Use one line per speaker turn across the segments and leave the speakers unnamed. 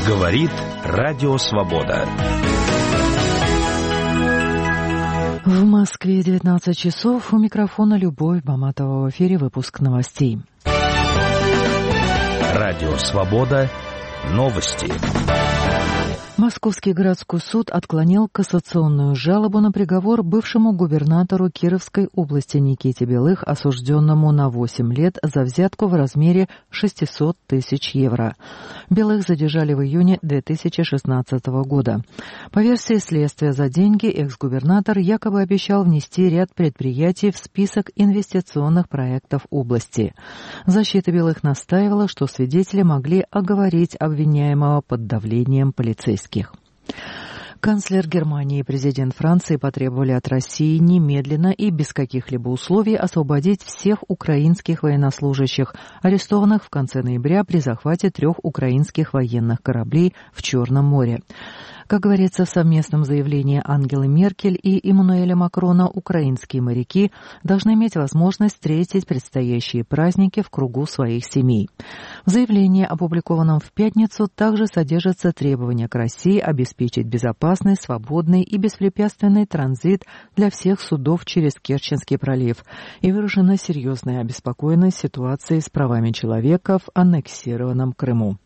Говорит Радио Свобода.
В Москве 19 часов. У микрофона Любовь Баматова. В эфире выпуск новостей.
Радио Свобода. Новости.
Московский городской суд отклонил кассационную жалобу на приговор бывшему губернатору Кировской области Никите Белых, осужденному на 8 лет за взятку в размере 600 тысяч евро. Белых задержали в июне 2016 года. По версии следствия, за деньги экс-губернатор якобы обещал внести ряд предприятий в список инвестиционных проектов области. Защита Белых настаивала, что свидетели могли оговорить обвиняемого под давлением полицейских. Канцлер Германии и президент Франции потребовали от России немедленно и без каких-либо условий освободить всех украинских военнослужащих, арестованных в конце ноября при захвате 3 украинских военных кораблей в Черном море. Как говорится в совместном заявлении Ангелы Меркель и Эммануэля Макрона, украинские моряки должны иметь возможность встретить предстоящие праздники в кругу своих семей. В заявлении, опубликованном в пятницу, также содержатся требования к России обеспечить безопасный, свободный и беспрепятственный транзит для всех судов через Керченский пролив, и выражена серьезная обеспокоенность ситуацией с правами человека в аннексированном Крыму.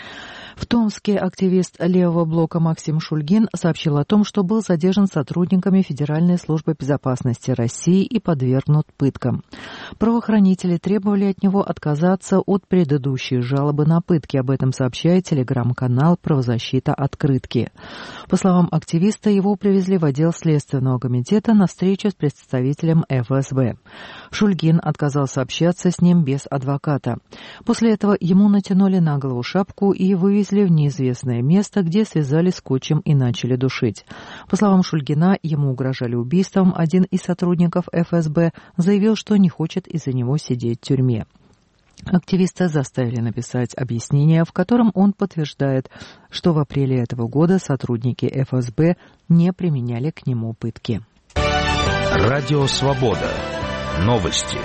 В Томске активист левого блока Максим Шульгин сообщил о том, что был задержан сотрудниками Федеральной службы безопасности России и подвергнут пыткам. Правоохранители требовали от него отказаться от предыдущей жалобы на пытки. Об этом сообщает телеграм-канал «Правозащита Открытки». По словам активиста, его привезли в отдел Следственного комитета на встречу с представителем ФСБ. Шульгин отказался общаться с ним без адвоката. После этого ему натянули на голову шапку и вывезли в неизвестное место, где связали скотчем и начали душить. По словам Шульгина, ему угрожали убийством. Один из сотрудников ФСБ заявил, что не хочет из-за него сидеть в тюрьме. Активиста заставили написать объяснение, в котором он подтверждает, что в апреле этого года сотрудники ФСБ не применяли к нему пытки.
Радио Свобода. Новости.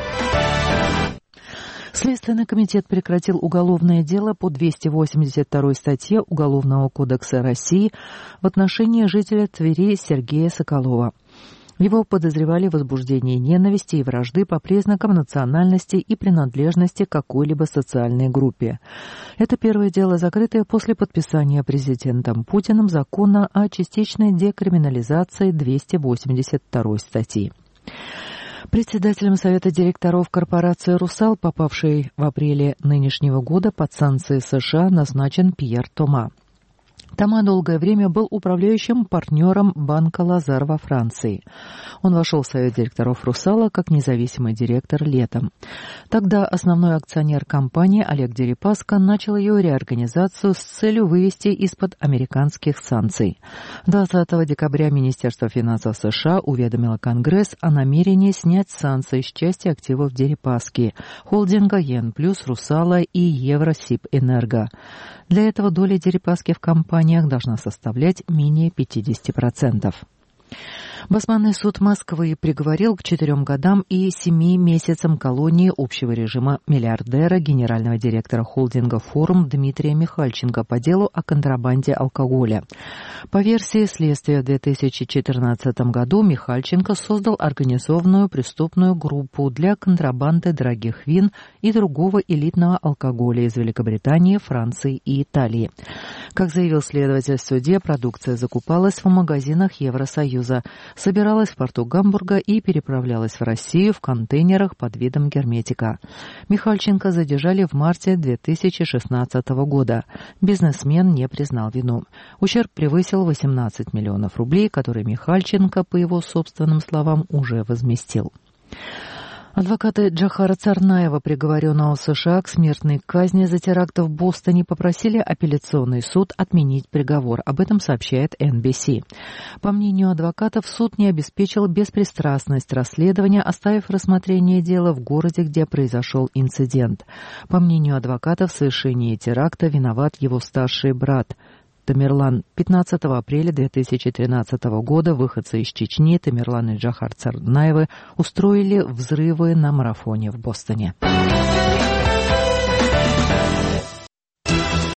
Следственный комитет прекратил уголовное дело по 282 статье Уголовного кодекса России в отношении жителя Твери Сергея Соколова. Его подозревали в возбуждении ненависти и вражды по признакам национальности и принадлежности к какой-либо социальной группе. Это первое дело, закрытое после подписания президентом Путиным закона о частичной декриминализации 282 статьи. Председателем Совета директоров корпорации «Русал», попавшей в апреле нынешнего года под санкции США, назначен Пьер Тома. Тома долгое время был управляющим партнером банка «Лазар» во Франции. Он вошел в совет директоров «Русала» как независимый директор летом. Тогда основной акционер компании Олег Дерипаска начал ее реорганизацию с целью вывести из-под американских санкций. 20 декабря Министерство финансов США уведомило Конгресс о намерении снять санкции с части активов Дерипаски, холдинга «Йен Плюс», «Русала» и «Евросибэнерго». Для этого доля Дерипаски в компаниях должна составлять менее 50%. Басманный суд Москвы приговорил к 4 годам и 7 месяцам колонии общего режима миллиардера, генерального директора холдинга «Форум» Дмитрия Михальченко по делу о контрабанде алкоголя. По версии следствия, в 2014 году Михальченко создал организованную преступную группу для контрабанды дорогих вин и другого элитного алкоголя из Великобритании, Франции и Италии. Как заявил следователь в суде, продукция закупалась в магазинах Евросоюза, собиралась в порту Гамбурга и переправлялась в Россию в контейнерах под видом герметика. Михальченко задержали в марте 2016 года. Бизнесмен не признал вину. Ущерб превысил 18 миллионов рублей, которые Михальченко, по его собственным словам, уже возместил. Адвокаты Джохара Царнаева, приговоренного в США к смертной казни за теракт в Бостоне, попросили апелляционный суд отменить приговор. Об этом сообщает NBC. По мнению адвокатов, суд не обеспечил беспристрастность расследования, оставив рассмотрение дела в городе, где произошел инцидент. По мнению адвокатов, в совершении теракта виноват его старший брат Тамерлан. 15 апреля 2013 года выходцы из Чечни Тамерлан и Джохар Царнаевы устроили взрывы на марафоне в Бостоне.